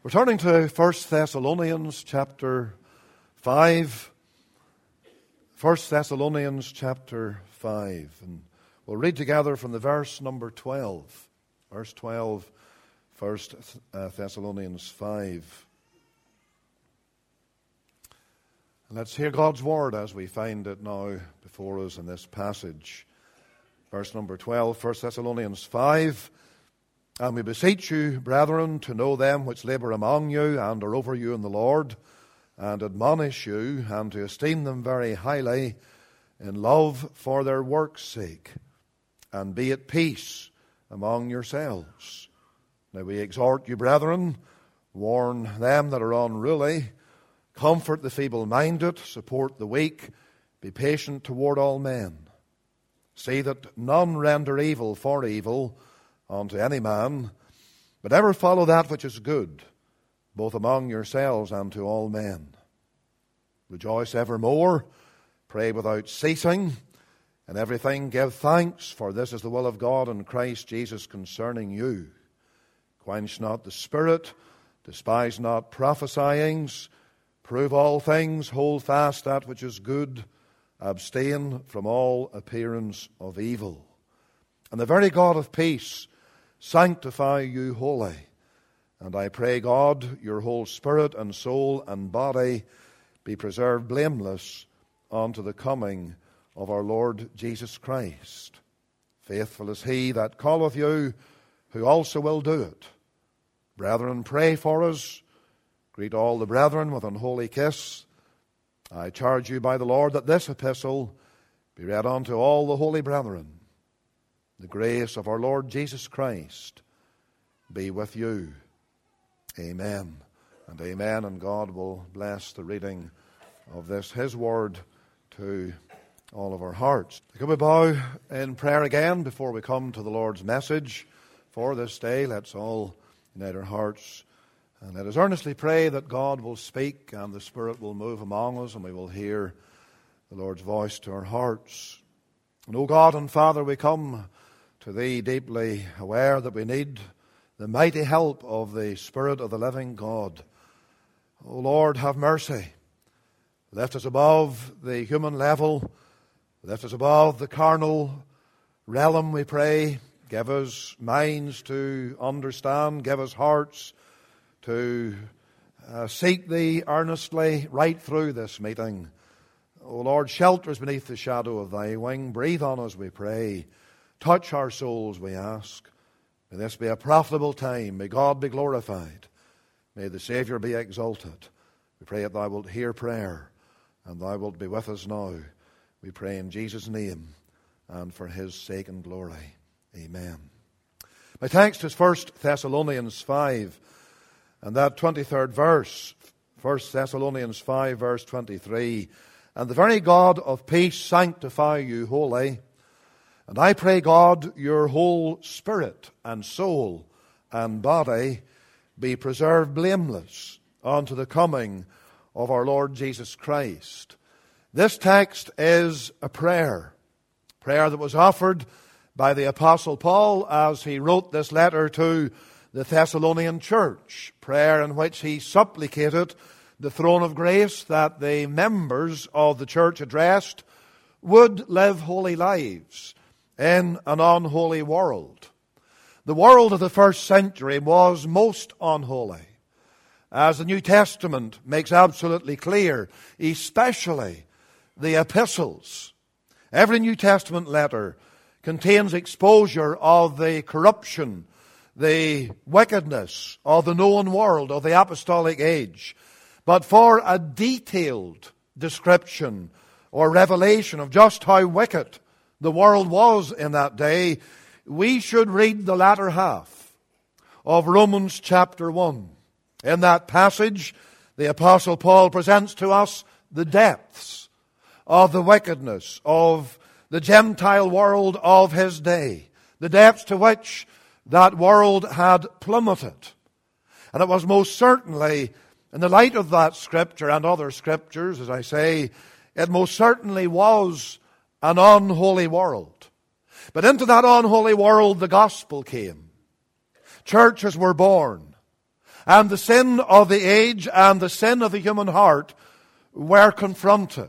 We're turning to 1 Thessalonians chapter 5. 1 Thessalonians chapter 5. And we'll read together from the verse number 12. Verse 12, 1 Thessalonians 5. And let's hear God's word as we find it now before us in this passage. Verse number 12, 1 Thessalonians 5. And we beseech you, brethren, to know them which labour among you and are over you in the Lord, and admonish you, and to esteem them very highly in love for their work's sake, and be at peace among yourselves. Now we exhort you, brethren, warn them that are unruly, comfort the feeble-minded, support the weak, be patient toward all men. See that none render evil for evil unto any man, but ever follow that which is good, both among yourselves and to all men. Rejoice evermore, pray without ceasing, in everything give thanks, for this is the will of God in Christ Jesus concerning you. Quench not the spirit, despise not prophesyings, prove all things, hold fast that which is good, abstain from all appearance of evil. And the very God of peace sanctify you wholly. And I pray God, your whole spirit and soul and body be preserved blameless unto the coming of our Lord Jesus Christ. Faithful is he that calleth you, who also will do it. Brethren, pray for us. Greet all the brethren with an holy kiss. I charge you by the Lord that this epistle be read unto all the holy brethren. The grace of our Lord Jesus Christ be with you. Amen and amen. And God will bless the reading of this, His word, to all of our hearts. Can we bow in prayer again before we come to the Lord's message for this day? Let's all unite our hearts and let us earnestly pray that God will speak and the Spirit will move among us and we will hear the Lord's voice to our hearts. And O God and Father, we come to Thee deeply aware that we need the mighty help of the Spirit of the living God. O Lord, have mercy. Lift us above the human level. Lift us above the carnal realm, we pray. Give us minds to understand. Give us hearts to seek Thee earnestly right through this meeting. O Lord, shelter us beneath the shadow of Thy wing. Breathe on us, we pray. Touch our souls, we ask. May this be a profitable time. May God be glorified. May the Savior be exalted. We pray that Thou wilt hear prayer and Thou wilt be with us now. We pray in Jesus' name and for His sake and glory. Amen. My text is 1 Thessalonians 5 and that 23rd verse. 1 Thessalonians 5 verse 23. And the very God of peace sanctify you wholly. And I pray God, your whole spirit and soul and body be preserved blameless unto the coming of our Lord Jesus Christ. This text is a prayer that was offered by the Apostle Paul as he wrote this letter to the Thessalonian church. Prayer in which he supplicated the throne of grace that the members of the church addressed would live holy lives in an unholy world. The world of the first century was most unholy, as the New Testament makes absolutely clear, especially the epistles. Every New Testament letter contains exposure of the corruption, the wickedness of the known world of the apostolic age. But for a detailed description or revelation of just how wicked the world was in that day, we should read the latter half of Romans chapter 1. In that passage, the Apostle Paul presents to us the depths of the wickedness of the Gentile world of his day, the depths to which that world had plummeted. And it was most certainly, in the light of that scripture and other scriptures, as I say, it most certainly was an unholy world. But into that unholy world the gospel came. Churches were born. and the sin of the age and the sin of the human heart were confronted.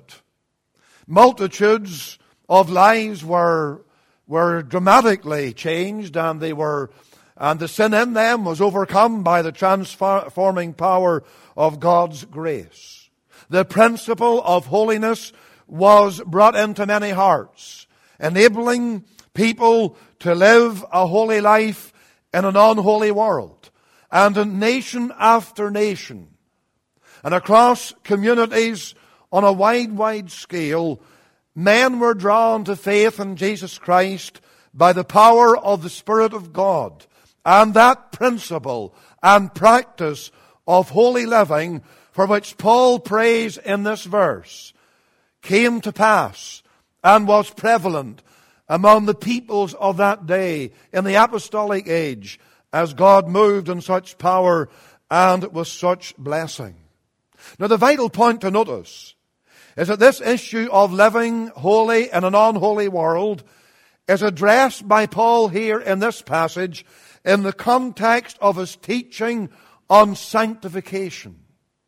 Multitudes of lives were dramatically changed, and the sin in them was overcome by the transforming power of God's grace. The principle of holiness was brought into many hearts, enabling people to live a holy life in an unholy world. And in nation after nation, and across communities on a wide scale, men were drawn to faith in Jesus Christ by the power of the Spirit of God. And that principle and practice of holy living, for which Paul prays in this verse, came to pass and was prevalent among the peoples of that day in the apostolic age, as God moved in such power and with such blessing. Now, the vital point to notice is that this issue of living holy in an unholy world is addressed by Paul here in this passage in the context of his teaching on sanctification.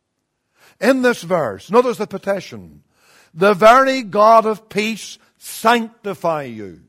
In this verse, notice the petition, "The very God of peace sanctify you."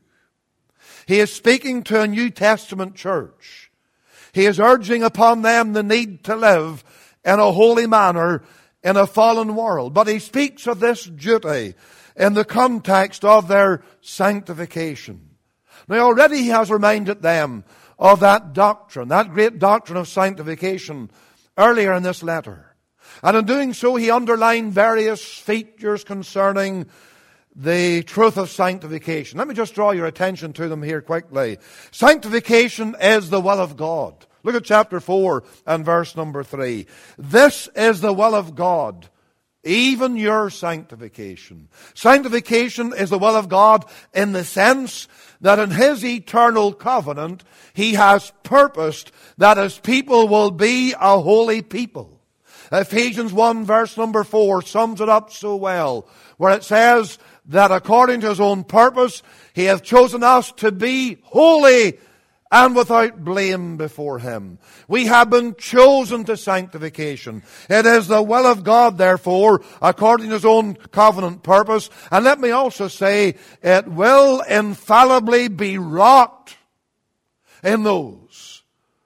He is speaking to a New Testament church. He is urging upon them the need to live in a holy manner in a fallen world. But he speaks of this duty in the context of their sanctification. Now, already he has reminded them of that doctrine, that great doctrine of sanctification, earlier in this letter. And in doing so, he underlined various features concerning the truth of sanctification. Let me just draw your attention to them here quickly. Sanctification is the will of God. Look at chapter 4 and verse number 3. This is the will of God, even your sanctification. Sanctification is the will of God in the sense that in His eternal covenant, He has purposed that His people will be a holy people. Ephesians 1 verse number 4 sums it up so well, where it says that according to His own purpose, He hath chosen us to be holy and without blame before Him. We have been chosen to sanctification. It is the will of God, therefore, according to His own covenant purpose. And let me also say, it will infallibly be wrought in those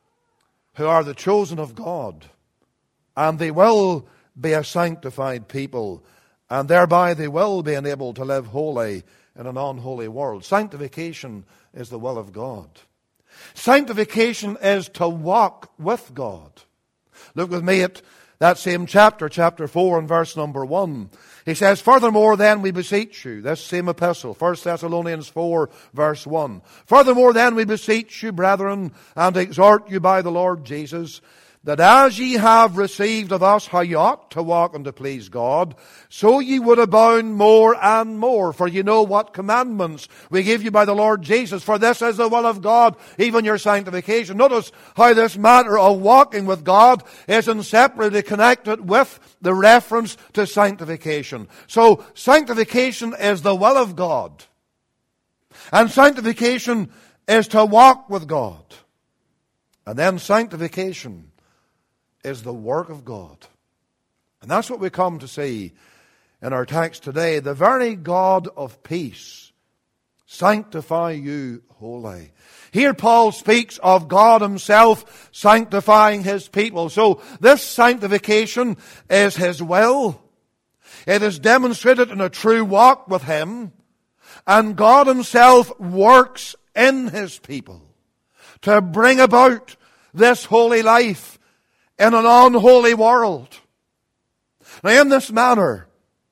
who are the chosen of God. And they will be a sanctified people. And thereby they will be enabled to live holy in an unholy world. Sanctification is the will of God. Sanctification is to walk with God. Look with me at that same chapter 4 and verse number 1. He says, "Furthermore then we beseech you," this same epistle, 1 Thessalonians 4 verse 1. "Furthermore then we beseech you, brethren, and exhort you by the Lord Jesus, that as ye have received of us how ye ought to walk and to please God, so ye would abound more and more. For ye know what commandments we give you by the Lord Jesus. For this is the will of God, even your sanctification." Notice how this matter of walking with God is inseparably connected with the reference to sanctification. So, sanctification is the will of God. And sanctification is to walk with God. And then sanctification is the work of God. And that's what we come to see in our text today. The very God of peace sanctify you wholly. Here Paul speaks of God Himself sanctifying His people. So this sanctification is His will. It is demonstrated in a true walk with Him. And God Himself works in His people to bring about this holy life in an unholy world. Now, in this manner,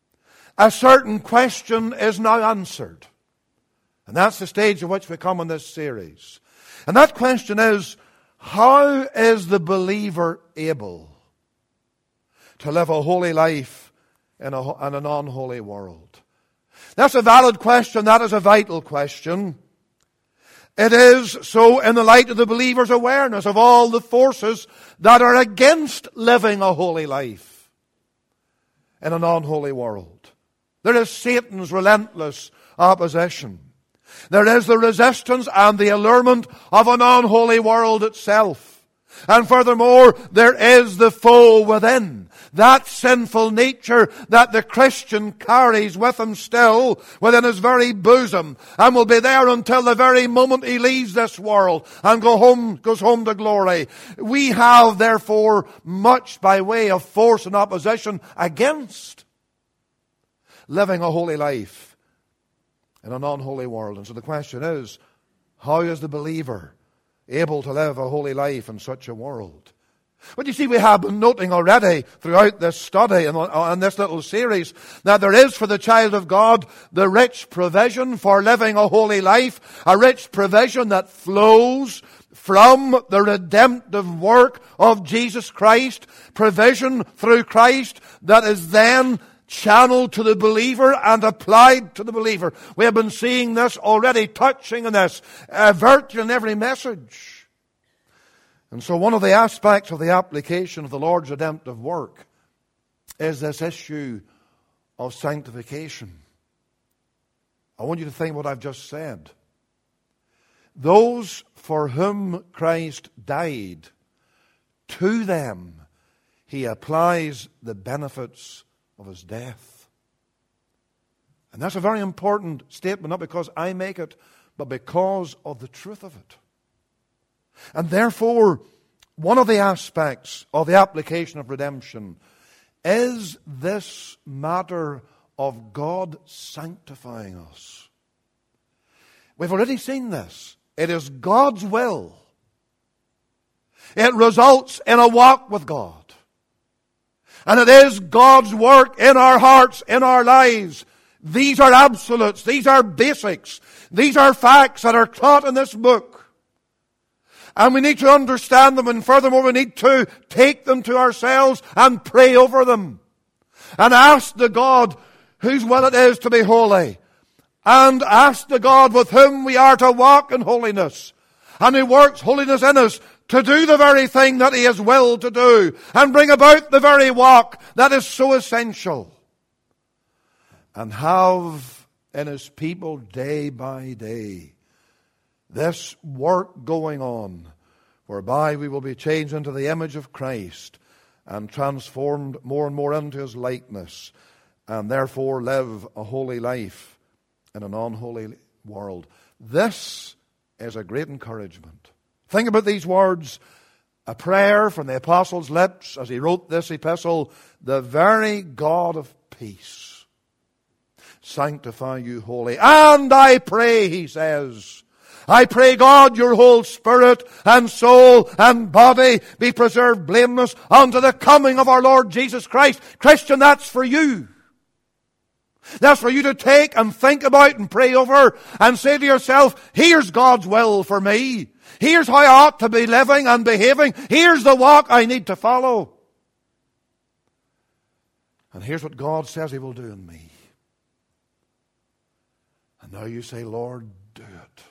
a certain question is now answered. And that's the stage at which we come in this series. And that question is, how is the believer able to live a holy life in an unholy world? That's a valid question. That is a vital question. It is so in the light of the believer's awareness of all the forces that are against living a holy life in an unholy world. There is Satan's relentless opposition. There is the resistance and the allurement of an unholy world itself. And furthermore, there is the foe within. That sinful nature that the Christian carries with him still within his very bosom, and will be there until the very moment he leaves this world and goes home to glory. We have therefore much by way of force and opposition against living a holy life in an unholy world. And so the question is, how is the believer able to live a holy life in such a world? But you see, we have been noting already throughout this study and this little series that there is for the child of God the rich provision for living a holy life, a rich provision that flows from the redemptive work of Jesus Christ, provision through Christ that is then channeled to the believer and applied to the believer. We have been seeing this already, touching on this, virtue in every message. And so one of the aspects of the application of the Lord's redemptive work is this issue of sanctification. I want you to think what I've just said. Those for whom Christ died, to them he applies the benefits of his death. And that's a very important statement, not because I make it, but because of the truth of it. And therefore, one of the aspects of the application of redemption is this matter of God sanctifying us. We've already seen this. It is God's will. It results in a walk with God. And it is God's work in our hearts, in our lives. These are absolutes. These are basics. These are facts that are taught in this book. And we need to understand them, and furthermore we need to take them to ourselves and pray over them. And ask the God whose will it is to be holy. And ask the God with whom we are to walk in holiness. And who works holiness in us to do the very thing that he has willed to do. And bring about the very walk that is so essential. And have in his people day by day this work going on, whereby we will be changed into the image of Christ and transformed more and more into his likeness, and therefore live a holy life in an unholy world. This is a great encouragement. Think about these words, a prayer from the apostle's lips as he wrote this epistle. The very God of peace sanctify you wholly. And I pray, he says, I pray God your whole spirit and soul and body be preserved blameless unto the coming of our Lord Jesus Christ. Christian, that's for you. That's for you to take and think about and pray over and say to yourself, here's God's will for me. Here's how I ought to be living and behaving. Here's the walk I need to follow. And here's what God says he will do in me. And now you say, Lord, do it.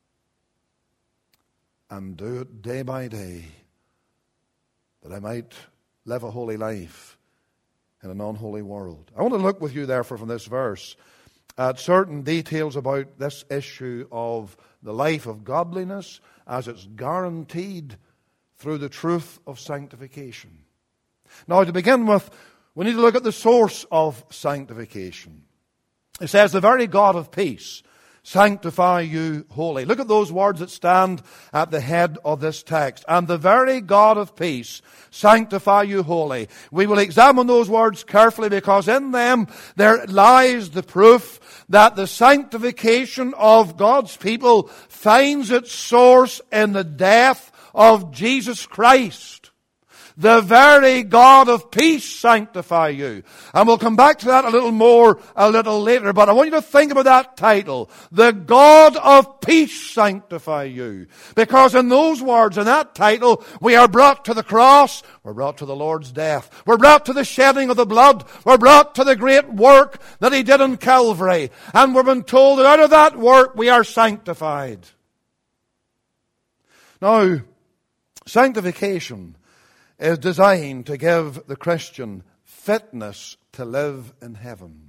And do it day by day, that I might live a holy life in an unholy world. I want to look with you therefore from this verse at certain details about this issue of the life of godliness as it's guaranteed through the truth of sanctification. Now, to begin with, we need to look at the source of sanctification. It says, the very God of peace sanctify you wholly. Look at those words that stand at the head of this text. And the very God of peace sanctify you wholly. We will examine those words carefully, because in them there lies the proof that the sanctification of God's people finds its source in the death of Jesus Christ. The very God of peace sanctify you. And we'll come back to that a little more a little later. But I want you to think about that title. The God of peace sanctify you. Because in those words, in that title, we are brought to the cross. We're brought to the Lord's death. We're brought to the shedding of the blood. We're brought to the great work that he did on Calvary. And we've been told that out of that work we are sanctified. Now, sanctification is designed to give the Christian fitness to live in heaven.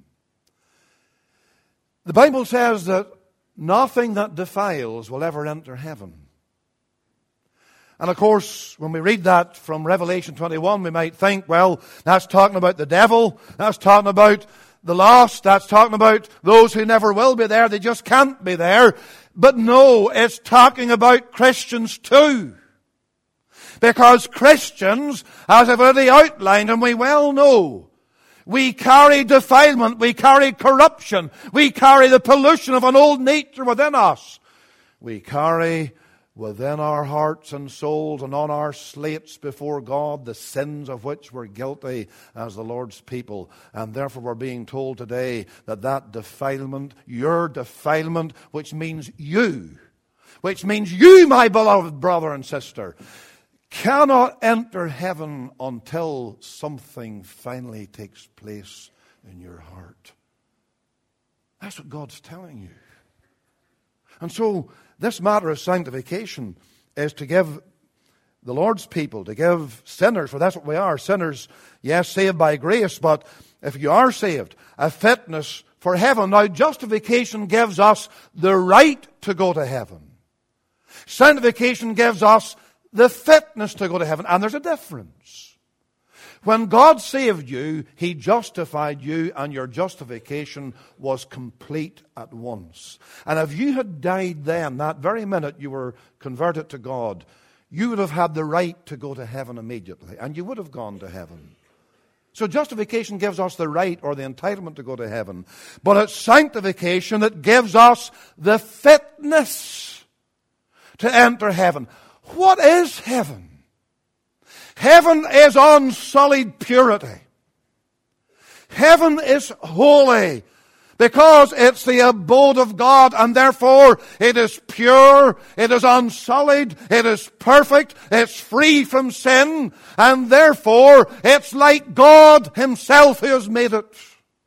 The Bible says that nothing that defiles will ever enter heaven. And of course, when we read that from Revelation 21, we might think, well, that's talking about the devil. That's talking about the lost. That's talking about those who never will be there. They just can't be there. But no, it's talking about Christians too. Because Christians, as I've already outlined, and we well know, we carry defilement, we carry corruption, we carry the pollution of an old nature within us. We carry within our hearts and souls and on our slates before God the sins of which we're guilty as the Lord's people. And therefore we're being told today that that defilement, your defilement, which means you, my beloved brother and sister, cannot enter heaven until something finally takes place in your heart. That's what God's telling you. And so this matter of sanctification is to give the Lord's people, to give sinners, for that's what we are, sinners, yes, saved by grace, but if you are saved, a fitness for heaven. Now, justification gives us the right to go to heaven. Sanctification gives us the fitness to go to heaven, and there's a difference. When God saved you, He justified you, and your justification was complete at once. And if you had died then, that very minute you were converted to God, you would have had the right to go to heaven immediately, and you would have gone to heaven. So justification gives us the right or the entitlement to go to heaven. But it's sanctification that gives us the fitness to enter heaven. What is heaven? Heaven is unsullied purity. Heaven is holy because it's the abode of God, and therefore it is pure, it is unsullied, it is perfect, it's free from sin, and therefore it's like God Himself who has made it.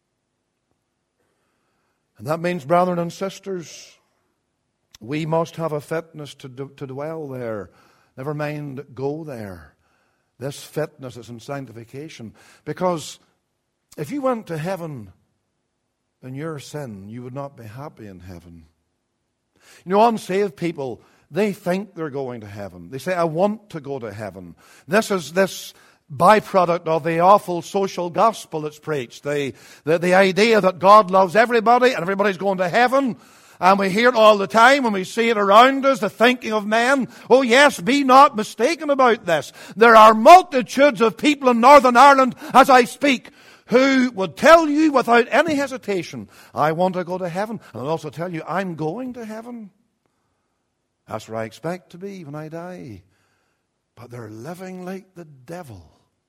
And that means, brethren and sisters, we must have a fitness to dwell there. Never mind go there. This fitness is in sanctification. Because if you went to heaven in your sin, you would not be happy in heaven. You know, unsaved people, they think they're going to heaven. They say, I want to go to heaven. This is this byproduct of the awful social gospel that's preached. The idea that God loves everybody and everybody's going to heaven. And we hear it all the time when we see it around us, the thinking of men. Oh yes, be not mistaken about this. There are multitudes of people in Northern Ireland, as I speak, who would tell you without any hesitation, I want to go to heaven. And I'll also tell you, I'm going to heaven. That's where I expect to be when I die. But they're living like the devil.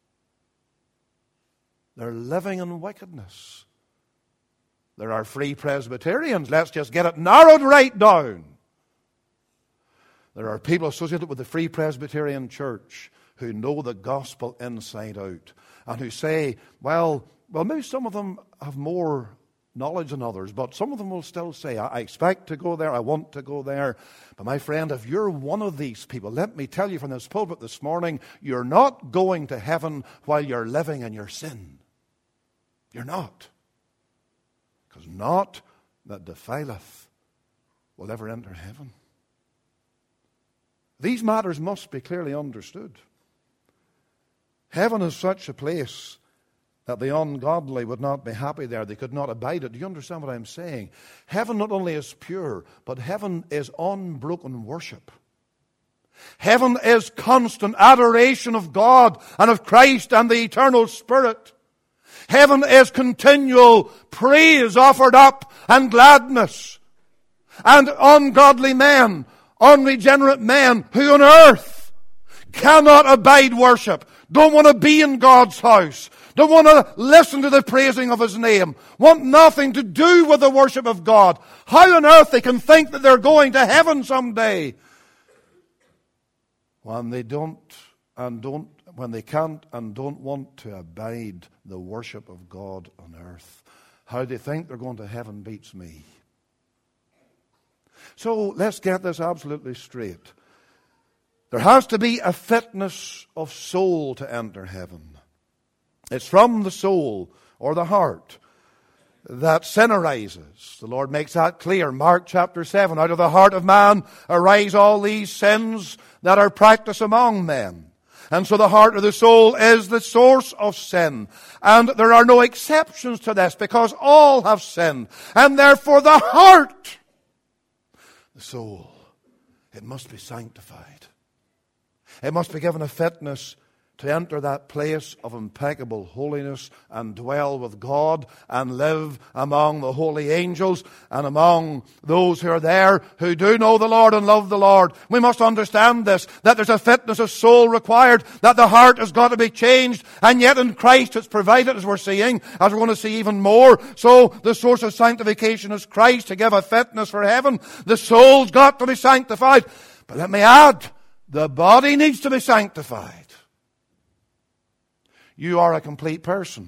They're living in wickedness. There are free Presbyterians. Let's just get it narrowed right down. There are people associated with the Free Presbyterian Church who know the gospel inside out and who say, well, maybe some of them have more knowledge than others, but some of them will still say, I expect to go there, I want to go there. But my friend, if you're one of these people, let me tell you from this pulpit this morning, you're not going to heaven while you're living in your sin. You're not. Because naught that defileth will ever enter heaven. These matters must be clearly understood. Heaven is such a place that the ungodly would not be happy there. They could not abide it. Do you understand what I'm saying? Heaven not only is pure, but heaven is unbroken worship. Heaven is constant adoration of God and of Christ and the eternal Spirit. Heaven is continual praise offered up and gladness. And ungodly men, unregenerate men who on earth cannot abide worship, don't want to be in God's house, don't want to listen to the praising of His name, want nothing to do with the worship of God. How on earth they can think that they're going to heaven someday when they when they can't and don't want to abide the worship of God on earth. How they think they're going to heaven beats me. So let's get this absolutely straight. There has to be a fitness of soul to enter heaven. It's from the soul or the heart that sin arises. The Lord makes that clear. Mark chapter 7, out of the heart of man arise all these sins, that are practiced among men. And so the heart of the soul is the source of sin. And there are no exceptions to this, because all have sinned. And therefore the heart, the soul, it must be sanctified. It must be given a fitness to enter that place of impeccable holiness and dwell with God and live among the holy angels and among those who are there who do know the Lord and love the Lord. We must understand this, that there's a fitness of soul required, that the heart has got to be changed, and yet in Christ it's provided, as we're seeing, as we're going to see even more. So the source of sanctification is Christ to give a fitness for heaven. The soul's got to be sanctified. But let me add, the body needs to be sanctified. You are a complete person.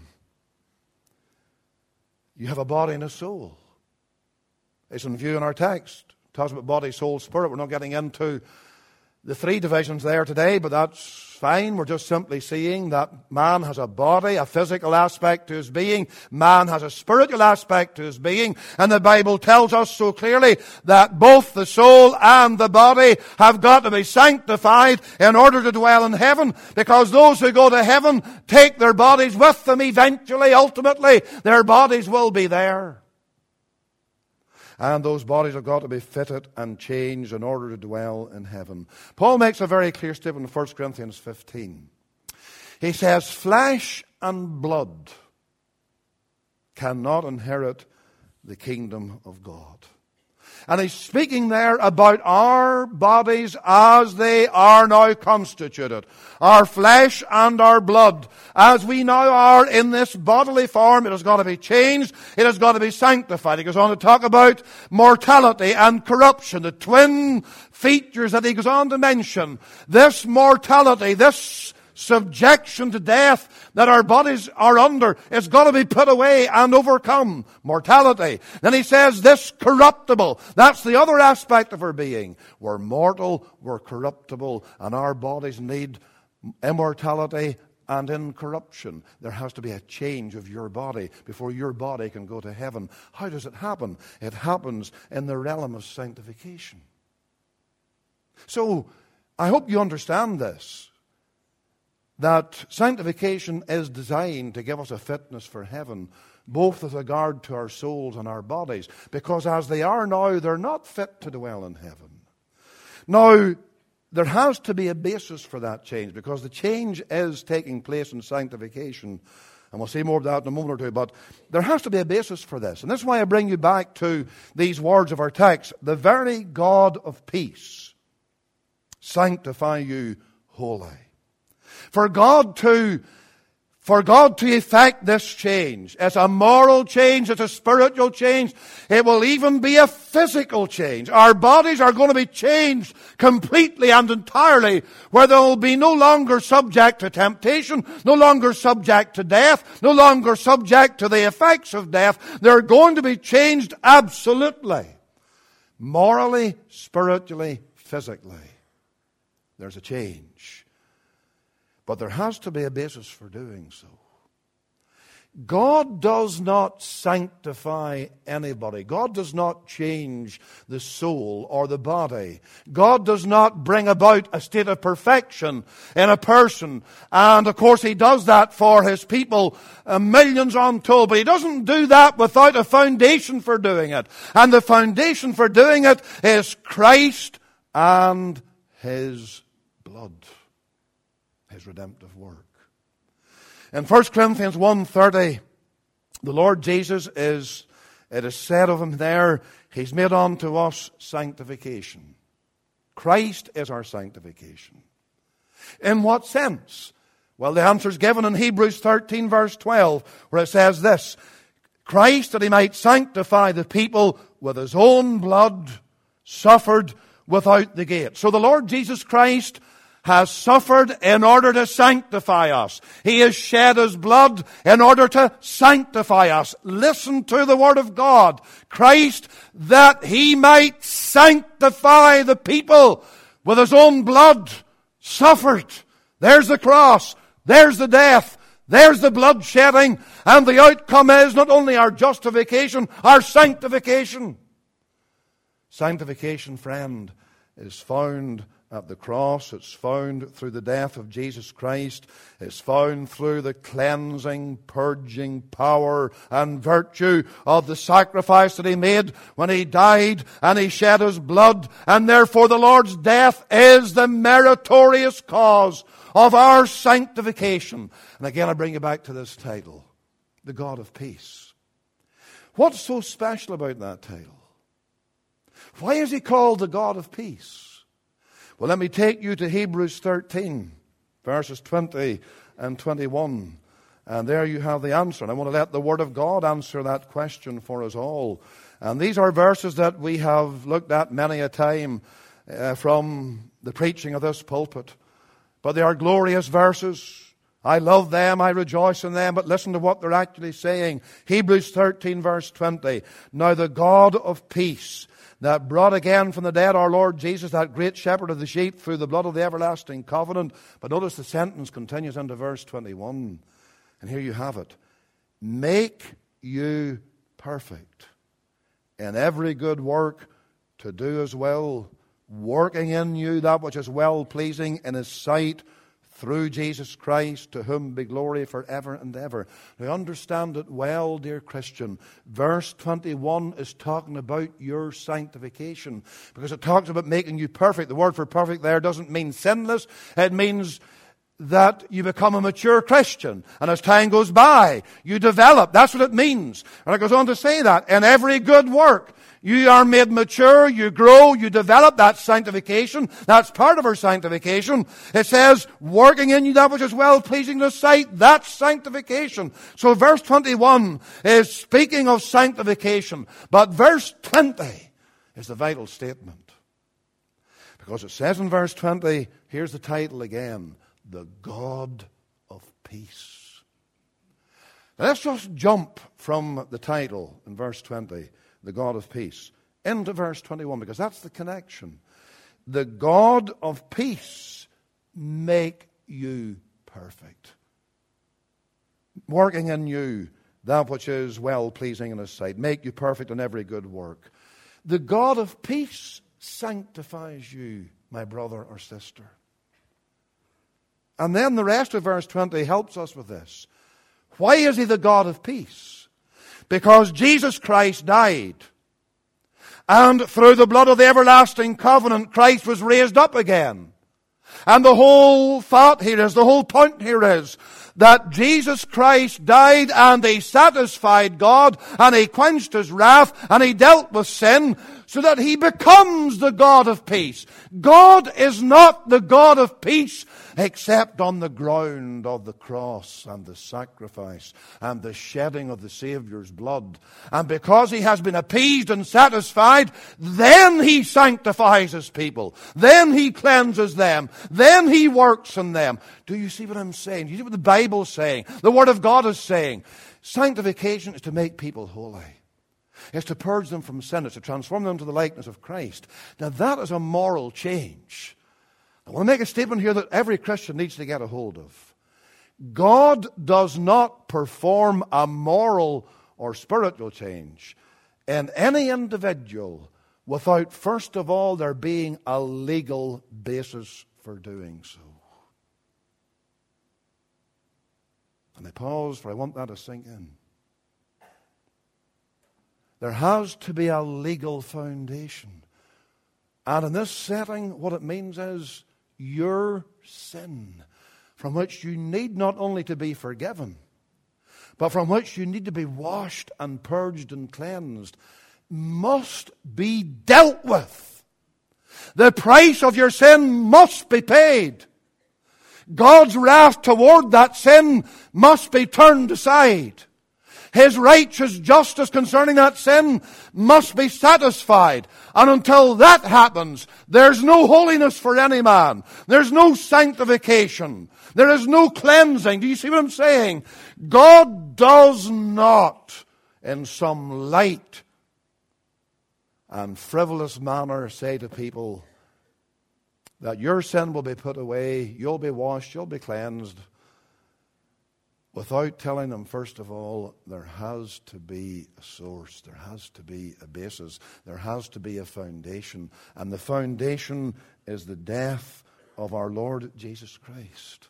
You have a body and a soul. It's in view in our text. It talks about body, soul, spirit. We're not getting into the three divisions there today, but that's fine. We're just simply seeing that man has a body, a physical aspect to his being. Man has a spiritual aspect to his being. And the Bible tells us so clearly that both the soul and the body have got to be sanctified in order to dwell in heaven. Because those who go to heaven take their bodies with them eventually, ultimately. Their bodies will be there. And those bodies have got to be fitted and changed in order to dwell in heaven. Paul makes a very clear statement in 1 Corinthians 15. He says, flesh and blood cannot inherit the kingdom of God. And he's speaking there about our bodies as they are now constituted. Our flesh and our blood, as we now are in this bodily form, it has got to be changed. It has got to be sanctified. He goes on to talk about mortality and corruption, the twin features that he goes on to mention. This mortality, this subjection to death that our bodies are under, it's got to be put away and overcome. Mortality. Then he says this corruptible. That's the other aspect of our being. We're mortal, we're corruptible, and our bodies need immortality and incorruption. There has to be a change of your body before your body can go to heaven. How does it happen? It happens in the realm of sanctification. So, I hope you understand this, that sanctification is designed to give us a fitness for heaven, both with regard to our souls and our bodies, because as they are now, they're not fit to dwell in heaven. Now, there has to be a basis for that change, because the change is taking place in sanctification, and we'll see more of that in a moment or two, but there has to be a basis for this. And that's why I bring you back to these words of our text. The very God of peace sanctify you wholly. For God to effect this change, it's a moral change, it's a spiritual change, it will even be a physical change. Our bodies are going to be changed completely and entirely, where they will be no longer subject to temptation, no longer subject to death, no longer subject to the effects of death. They're going to be changed absolutely. Morally, spiritually, physically. There's a change. But there has to be a basis for doing so. God does not sanctify anybody. God does not change the soul or the body. God does not bring about a state of perfection in a person. And of course He does that for His people, millions untold. But He doesn't do that without a foundation for doing it. And the foundation for doing it is Christ and His blood. His redemptive work. In 1 Corinthians 1:30, the Lord Jesus it is said of Him there, He's made unto us sanctification. Christ is our sanctification. In what sense? Well, the answer is given in Hebrews 13 verse 12, where it says this, Christ, that He might sanctify the people with His own blood, suffered without the gate. So the Lord Jesus Christ has suffered in order to sanctify us. He has shed His blood in order to sanctify us. Listen to the Word of God. Christ, that He might sanctify the people with His own blood, suffered. There's the cross. There's the death. There's the blood shedding. And the outcome is not only our justification, our sanctification. Sanctification, friend, is found at the cross. It's found through the death of Jesus Christ. It's found through the cleansing, purging power and virtue of the sacrifice that He made when He died and He shed His blood. And therefore the Lord's death is the meritorious cause of our sanctification. And again I bring you back to this title, the God of Peace. What's so special about that title? Why is He called the God of Peace? Well, let me take you to Hebrews 13, verses 20 and 21. And there you have the answer. And I want to let the Word of God answer that question for us all. And these are verses that we have looked at many a time from the preaching of this pulpit. But they are glorious verses. I love them, I rejoice in them, but listen to what they're actually saying. Hebrews 13, verse 20. Now the God of peace, that brought again from the dead our Lord Jesus, that great shepherd of the sheep, through the blood of the everlasting covenant. But notice the sentence continues into verse 21. And here you have it. Make you perfect in every good work to do His will, working in you that which is well-pleasing in His sight, through Jesus Christ, to whom be glory forever and ever. Now understand it well, dear Christian. Verse 21 is talking about your sanctification, because it talks about making you perfect. The word for perfect there doesn't mean sinless. It means that you become a mature Christian. And as time goes by, you develop. That's what it means. And it goes on to say that in every good work, you are made mature, you grow, you develop. That's sanctification. That's part of our sanctification. It says, working in you that which is well-pleasing to sight. That's sanctification. So verse 21 is speaking of sanctification. But verse 20 is the vital statement. Because it says in verse 20, here's the title again, the God of Peace. Now let's just jump from the title in verse 20, the God of Peace, into verse 21, because that's the connection. The God of peace make you perfect, working in you that which is well-pleasing in His sight, make you perfect in every good work. The God of peace sanctifies you, my brother or sister. And then the rest of verse 20 helps us with this. Why is He the God of peace? Because Jesus Christ died. And through the blood of the everlasting covenant, Christ was raised up again. And the whole thought here is, the whole point here is, that Jesus Christ died and He satisfied God and He quenched His wrath and He dealt with sin so that He becomes the God of peace. God is not the God of peace except on the ground of the cross and the sacrifice and the shedding of the Saviour's blood. And because He has been appeased and satisfied, then He sanctifies His people. Then He cleanses them. Then He works in them. Do you see what I'm saying? Do you see what the Bible's saying? The Word of God is saying. Sanctification is to make people holy. It's to purge them from sin. It's to transform them to the likeness of Christ. Now that is a moral change. I want to make a statement here that every Christian needs to get a hold of. God does not perform a moral or spiritual change in any individual without, first of all, there being a legal basis for doing so. And I pause, for I want that to sink in. There has to be a legal foundation. And in this setting, what it means is your sin, from which you need not only to be forgiven, but from which you need to be washed and purged and cleansed, must be dealt with. The price of your sin must be paid. God's wrath toward that sin must be turned aside. His righteous justice concerning that sin must be satisfied. And until that happens, there's no holiness for any man. There's no sanctification. There is no cleansing. Do you see what I'm saying? God does not, in some light and frivolous manner, say to people that your sin will be put away, you'll be washed, you'll be cleansed, without telling them, first of all, there has to be a source, there has to be a basis, there has to be a foundation. And the foundation is the death of our Lord Jesus Christ.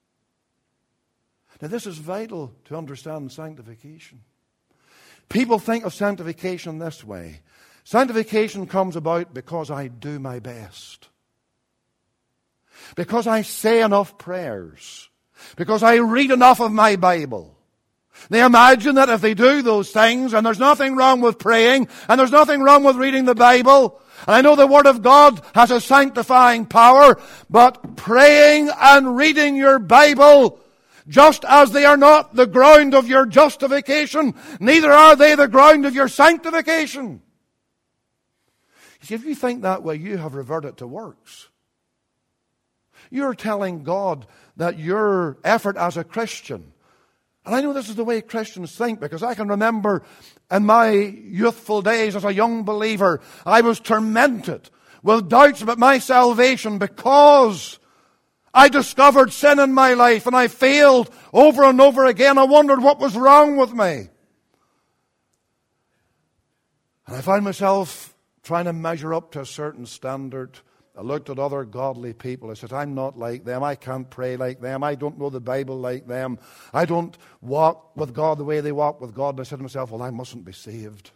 Now, this is vital to understand sanctification. People think of sanctification this way. Sanctification comes about because I do my best. Because I say enough prayers. Because I read enough of my Bible. They imagine that if they do those things, and there's nothing wrong with praying, and there's nothing wrong with reading the Bible, and I know the Word of God has a sanctifying power, but praying and reading your Bible, just as they are not the ground of your justification, neither are they the ground of your sanctification. You see, if you think that way, you have reverted to works. You're telling God that your effort as a Christian, and I know this is the way Christians think, because I can remember in my youthful days as a young believer, I was tormented with doubts about my salvation because I discovered sin in my life and I failed over and over again. I wondered what was wrong with me. And I found myself trying to measure up to a certain standard. I looked at other godly people. I said, I'm not like them. I can't pray like them. I don't know the Bible like them. I don't walk with God the way they walk with God. And I said to myself, well, I mustn't be saved.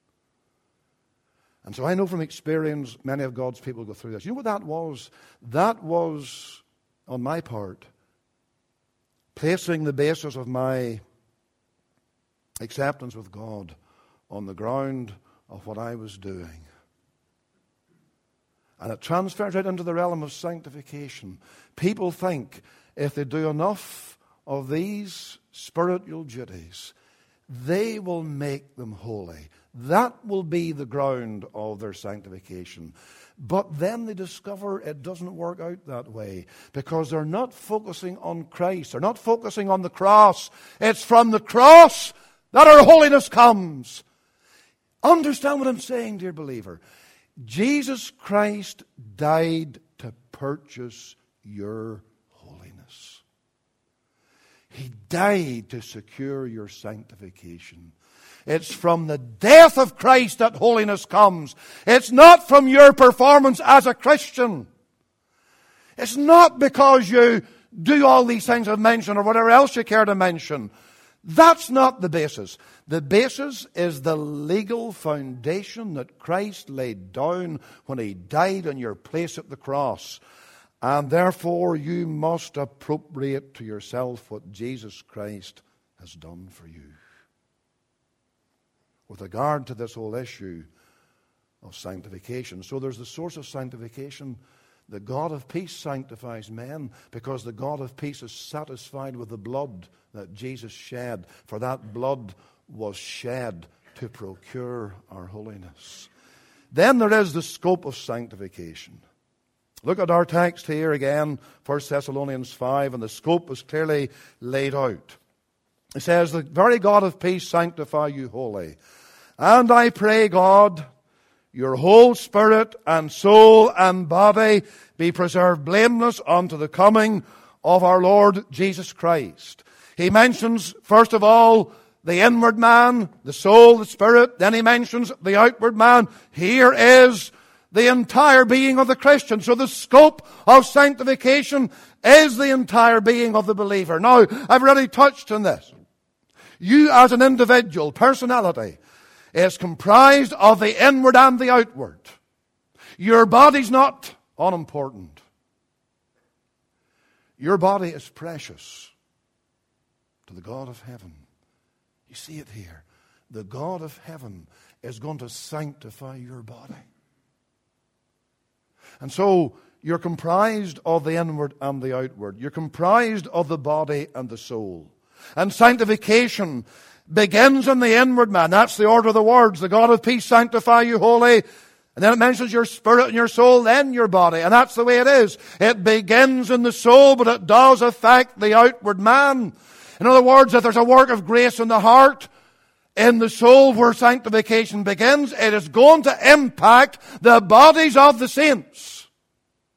And so I know from experience, many of God's people go through this. You know what that was? That was, on my part, placing the basis of my acceptance with God on the ground of what I was doing. And it transfers out into the realm of sanctification. People think if they do enough of these spiritual duties, they will make them holy. That will be the ground of their sanctification. But then they discover it doesn't work out that way, because they're not focusing on Christ. They're not focusing on the cross. It's from the cross that our holiness comes. Understand what I'm saying, dear believer. Jesus Christ died to purchase your holiness. He died to secure your sanctification. It's from the death of Christ that holiness comes. It's not from your performance as a Christian. It's not because you do all these things I've mentioned or whatever else you care to mention. That's not the basis. The basis is the legal foundation that Christ laid down when He died in your place at the cross. And therefore you must appropriate to yourself what Jesus Christ has done for you. With regard to this whole issue of sanctification. So there's the source of sanctification. The God of peace sanctifies men because the God of peace is satisfied with the blood that Jesus shed. For that blood was shed to procure our holiness. Then there is the scope of sanctification. Look at our text here again, 1 Thessalonians 5, and the scope is clearly laid out. It says, the very God of peace sanctify you wholly. And I pray, God, your whole spirit and soul and body be preserved blameless unto the coming of our Lord Jesus Christ. He mentions, first of all, the inward man, the soul, the spirit. Then he mentions the outward man. Here is the entire being of the Christian. So the scope of sanctification is the entire being of the believer. Now, I've already touched on this. You as an individual, personality, is comprised of the inward and the outward. Your body's not unimportant. Your body is precious to the God of heaven. You see it here. The God of heaven is going to sanctify your body. And so you're comprised of the inward and the outward. You're comprised of the body and the soul. And sanctification begins in the inward man. That's the order of the words. The God of peace sanctify you wholly. And then it mentions your spirit and your soul, then your body. And that's the way it is. It begins in the soul, but it does affect the outward man. In other words, if there's a work of grace in the heart, in the soul where sanctification begins, it is going to impact the bodies of the saints.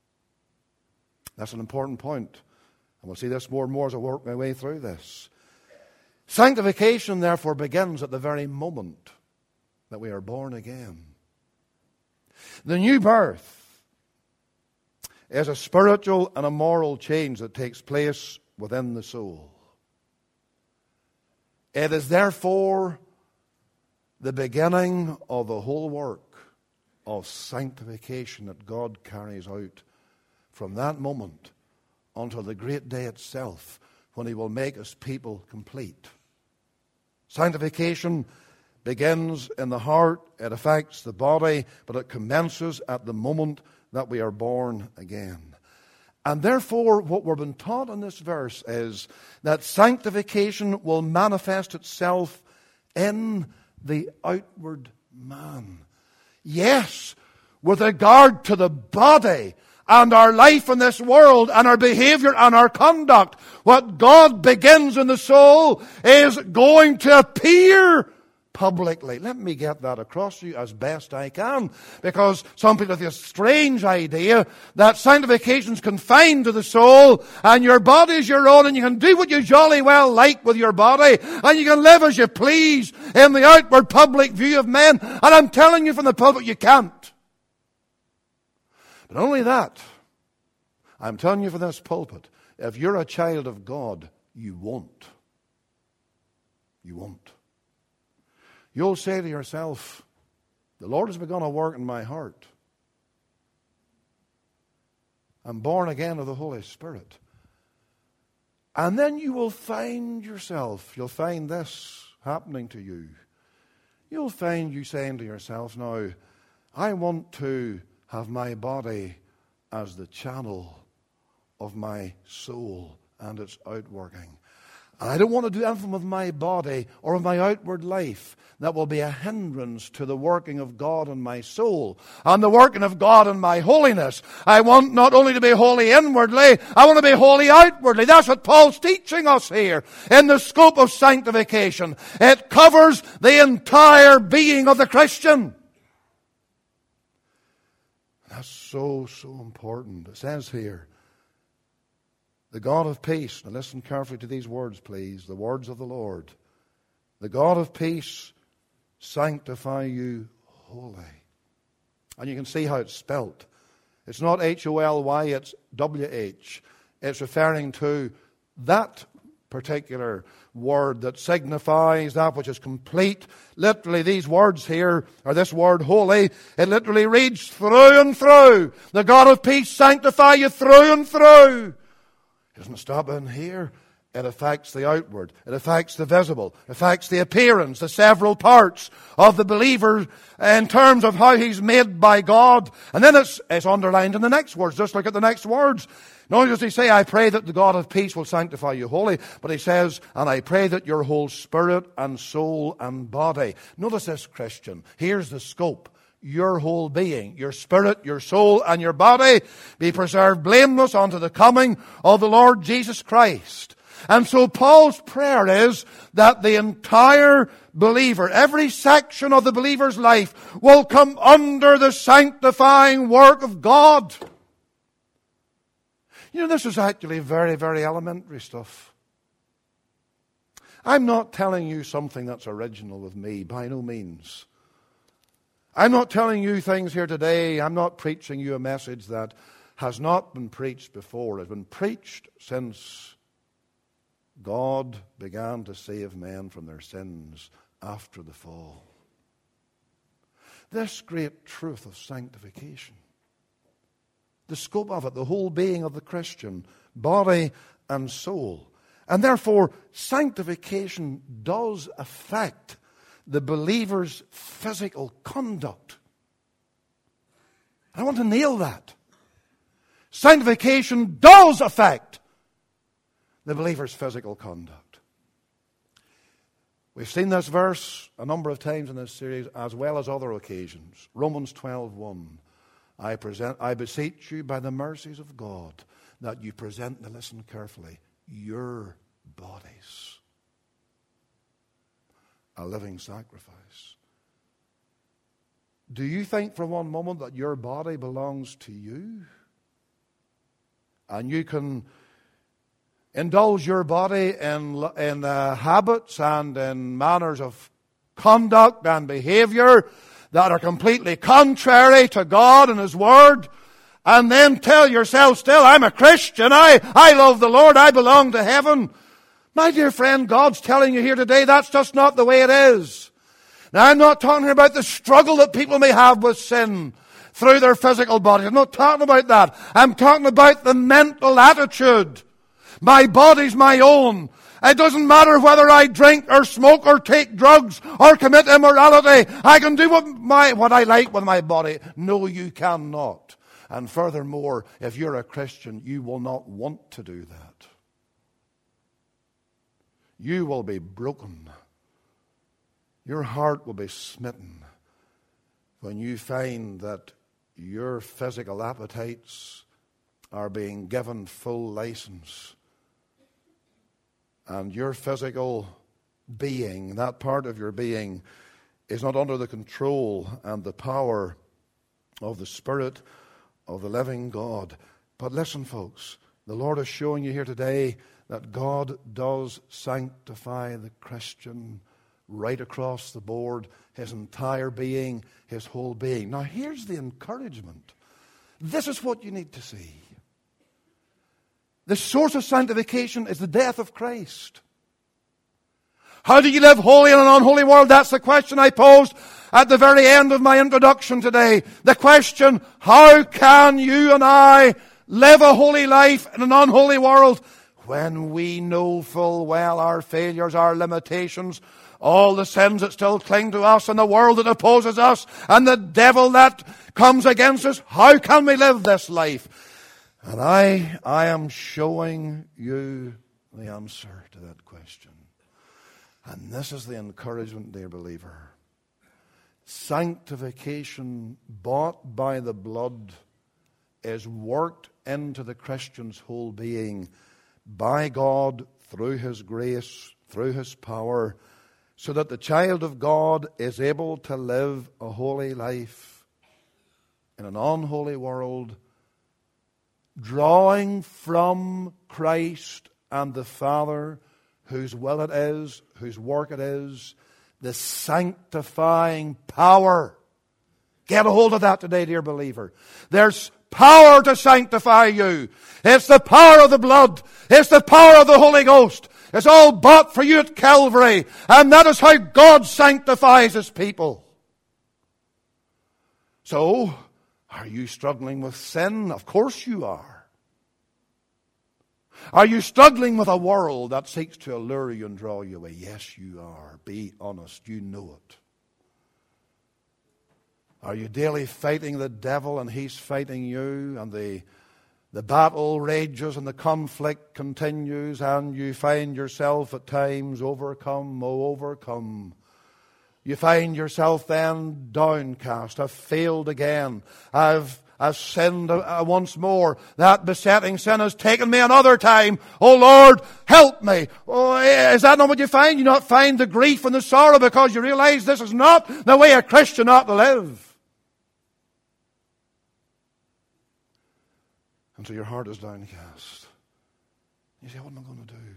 That's an important point. And we'll see this more and more as I work my way through this. Sanctification, therefore, begins at the very moment that we are born again. The new birth is a spiritual and a moral change that takes place within the soul. It is therefore the beginning of the whole work of sanctification that God carries out from that moment until the great day itself, when He will make His people complete. Sanctification begins in the heart, it affects the body, but it commences at the moment that we are born again. And therefore, what we're being taught in this verse is that sanctification will manifest itself in the outward man. Yes, with regard to the body and our life in this world and our behavior and our conduct, what God begins in the soul is going to appear publicly. Let me get that across to you as best I can, because some people have this strange idea that sanctification is confined to the soul and your body is your own and you can do what you jolly well like with your body and you can live as you please in the outward public view of men. And I'm telling you from the pulpit, you can't. But not only that, I'm telling you from this pulpit, if you're a child of God, you won't. You won't. You'll say to yourself, the Lord has begun a work in my heart. I'm born again of the Holy Spirit. And then you will find yourself, you'll find this happening to you. You'll find you saying to yourself, now, I want to have my body as the channel of my soul and its outworking. And I don't want to do anything with my body or with my outward life that will be a hindrance to the working of God in my soul and the working of God in my holiness. I want not only to be holy inwardly, I want to be holy outwardly. That's what Paul's teaching us here in the scope of sanctification. It covers the entire being of the Christian. That's so important. It says here, the God of peace, now listen carefully to these words, please, the words of the Lord. The God of peace sanctify you wholly. And you can see how it's spelt. It's not H-O-L-Y, it's W-H. It's referring to that particular word that signifies that which is complete. Literally, these words here, or this word holy, it literally reads through and through. The God of peace sanctify you through and through. It doesn't stop in here. It affects the outward. It affects the visible. It affects the appearance, the several parts of the believer in terms of how he's made by God. And then it's underlined in the next words. Just look at the next words. Not only does he say, I pray that the God of peace will sanctify you wholly, but he says, and I pray that your whole spirit and soul and body. Notice this, Christian. Here's the scope. Your whole being, your spirit, your soul, and your body be preserved blameless unto the coming of the Lord Jesus Christ. And so Paul's prayer is that the entire believer, every section of the believer's life, will come under the sanctifying work of God. You know, this is actually very, very elementary stuff. I'm not telling you something that's original with me, by no means. I'm not telling you things here today. I'm not preaching you a message that has not been preached before. It's been preached since God began to save men from their sins after the fall. This great truth of sanctification, the scope of it, the whole being of the Christian, body and soul. And therefore, sanctification does affect the believer's physical conduct. I want to nail that. Sanctification does affect the believer's physical conduct. We've seen this verse a number of times in this series, as well as other occasions. Romans 12:1. I beseech you by the mercies of God that you present, now listen carefully, your bodies a living sacrifice. Do you think for one moment that your body belongs to you? And you can indulge your body in habits and in manners of conduct and behavior that are completely contrary to God and His Word, and then tell yourself still, I'm a Christian, I love the Lord, I belong to heaven. My dear friend, God's telling you here today that's just not the way it is. Now, I'm not talking about the struggle that people may have with sin through their physical bodies. I'm not talking about that. I'm talking about the mental attitude. My body's my own. It doesn't matter whether I drink or smoke or take drugs or commit immorality. I can do what I like with my body. No, you cannot. And furthermore, if you're a Christian, you will not want to do that. You will be broken. Your heart will be smitten when you find that your physical appetites are being given full license. And your physical being, that part of your being, is not under the control and the power of the Spirit of the living God. But listen, folks, the Lord is showing you here today that God does sanctify the Christian right across the board, his entire being, his whole being. Now, here's the encouragement. This is what you need to see. The source of sanctification is the death of Christ. How do you live holy in an unholy world? That's the question I posed at the very end of my introduction today. The question, how can you and I live a holy life in an unholy world when we know full well our failures, our limitations, all the sins that still cling to us and the world that opposes us and the devil that comes against us? How can we live this life? And I am showing you the answer to that question. And this is the encouragement, dear believer. Sanctification bought by the blood is worked into the Christian's whole being by God through His grace, through His power, so that the child of God is able to live a holy life in an unholy world, drawing from Christ and the Father, whose will it is, whose work it is, the sanctifying power. Get a hold of that today, dear believer. There's power to sanctify you. It's the power of the blood. It's the power of the Holy Ghost. It's all bought for you at Calvary. And that is how God sanctifies His people. So, are you struggling with sin? Of course you are. Are you struggling with a world that seeks to allure you and draw you away? Yes, you are. Be honest. You know it. Are you daily fighting the devil and he's fighting you, and the battle rages and the conflict continues, and you find yourself at times overcome? You find yourself then downcast. I've failed again. I've sinned once more. That besetting sin has taken me another time. Oh Lord, help me. Oh, is that not what you find? You not find the grief and the sorrow because you realize this is not the way a Christian ought to live. And so your heart is downcast. You say, what am I going to do?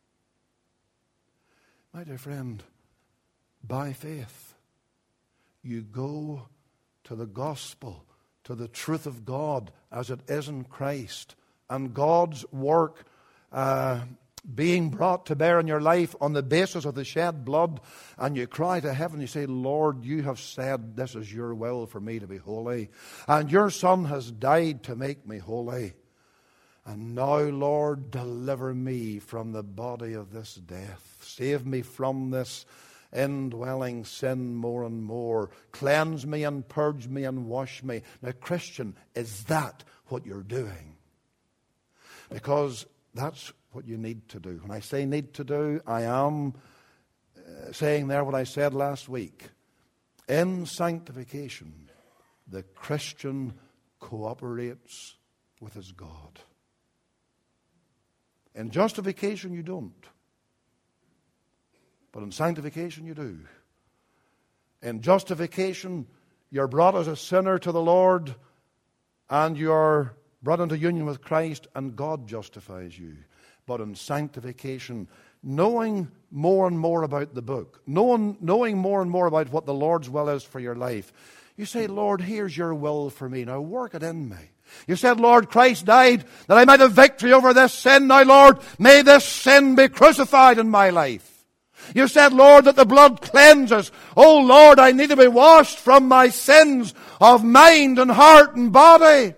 My dear friend, by faith, you go to the gospel, to the truth of God as it is in Christ, and God's work being brought to bear in your life on the basis of the shed blood, and you cry to heaven, you say, Lord, you have said this is your will for me to be holy, and your Son has died to make me holy. And now, Lord, deliver me from the body of this death. Save me from this indwelling sin more and more. Cleanse me and purge me and wash me. Now, Christian, is that what you're doing? Because that's what you need to do. When I say need to do, I am saying there what I said last week. In sanctification, the Christian cooperates with his God. In justification, you don't. But in sanctification, you do. In justification, you're brought as a sinner to the Lord, and you're brought into union with Christ, and God justifies you. but in sanctification, knowing more and more about the book, knowing more and more about what the Lord's will is for your life. You say, Lord, here's your will for me. Now work it in me. You said, Lord, Christ died that I might have victory over this sin. Now, Lord, may this sin be crucified in my life. You said, Lord, that the blood cleanses. Oh, Lord, I need to be washed from my sins of mind and heart and body.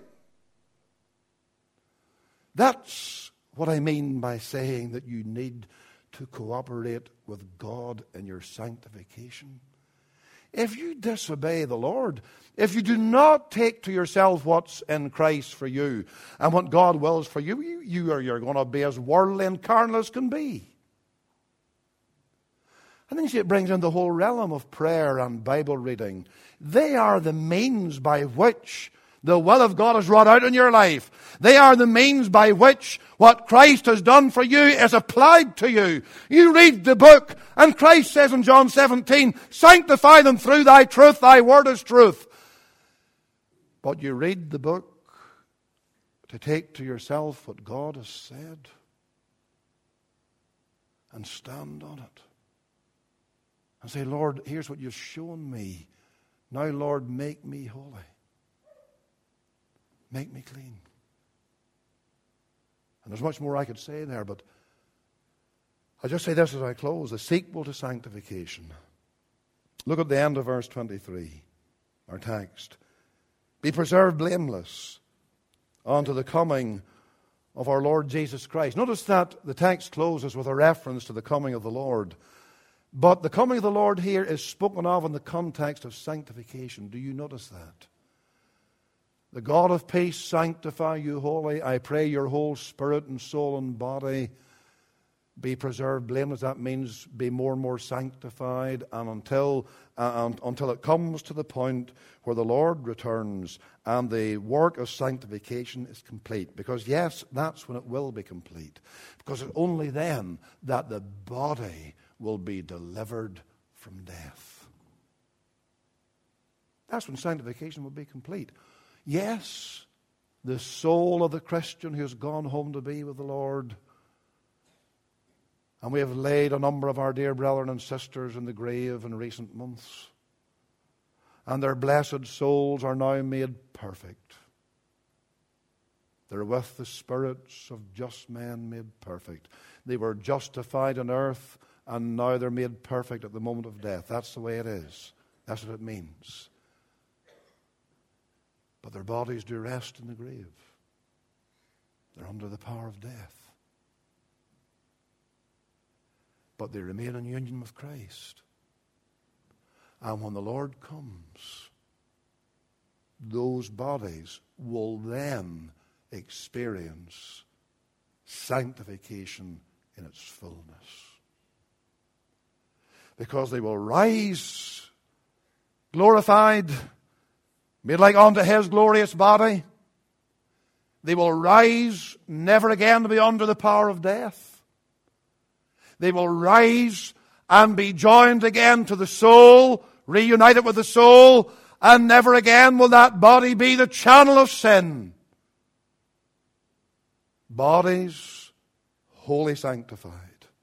That's what I mean by saying that you need to cooperate with God in your sanctification. If you disobey the Lord, if you do not take to yourself what's in Christ for you and what God wills for you, you're going to be as worldly and carnal as can be. I think it brings in the whole realm of prayer and Bible reading. They are the means by which the will of God is wrought out in your life. They are the means by which what Christ has done for you is applied to you. You read the book, and Christ says in John 17, sanctify them through thy truth, thy word is truth. But you read the book to take to yourself what God has said and stand on it. And say, Lord, here's what you've shown me. Now, Lord, make me holy. Make me clean. And there's much more I could say there, but I'll just say this as I close. The sequel to sanctification. Look at the end of verse 23, our text. Be preserved blameless unto the coming of our Lord Jesus Christ. Notice that the text closes with a reference to the coming of the Lord. But the coming of the Lord here is spoken of in the context of sanctification. Do you notice that? The God of peace sanctify you wholly. I pray your whole spirit and soul and body be preserved blameless. That means be more and more sanctified, and until it comes to the point where the Lord returns and the work of sanctification is complete. Because yes, that's when it will be complete. Because it's only then that the body will be delivered from death. That's when sanctification will be complete. Yes, the soul of the Christian who has gone home to be with the Lord, and we have laid a number of our dear brethren and sisters in the grave in recent months, and their blessed souls are now made perfect. They're with the spirits of just men made perfect. They were justified on earth, and now they're made perfect at the moment of death. That's the way it is. That's what it means. But their bodies do rest in the grave. They're under the power of death. But they remain in union with Christ. And when the Lord comes, those bodies will then experience sanctification in its fullness. Because they will rise glorified, made like unto his glorious body. They will rise never again to be under the power of death. They will rise and be joined again to the soul, reunited with the soul, and never again will that body be the channel of sin. Bodies wholly sanctified.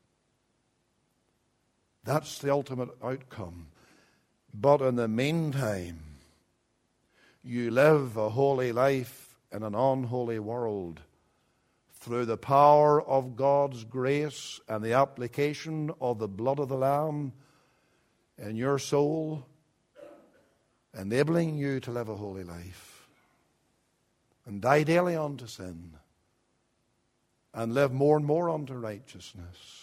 That's the ultimate outcome. But in the meantime, you live a holy life in an unholy world through the power of God's grace and the application of the blood of the Lamb in your soul, enabling you to live a holy life and die daily unto sin and live more and more unto righteousness.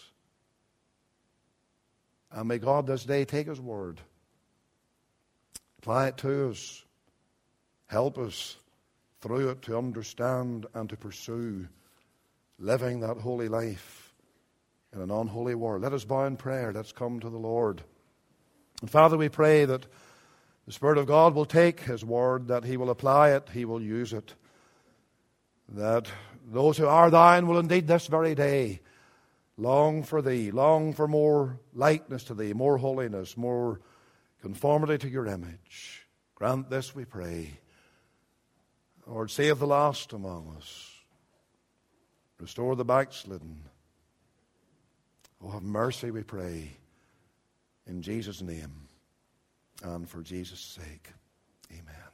And may God this day take His word, apply it to us, help us through it to understand and to pursue living that holy life in an unholy world. Let us bow in prayer. Let's come to the Lord. And Father, we pray that the Spirit of God will take His word, that He will apply it, He will use it, that those who are thine will indeed this very day long for Thee, long for more likeness to Thee, more holiness, more conformity to Your image. Grant this, we pray. Lord, save the lost among us. Restore the backslidden. Oh, have mercy, we pray, in Jesus' name and for Jesus' sake. Amen.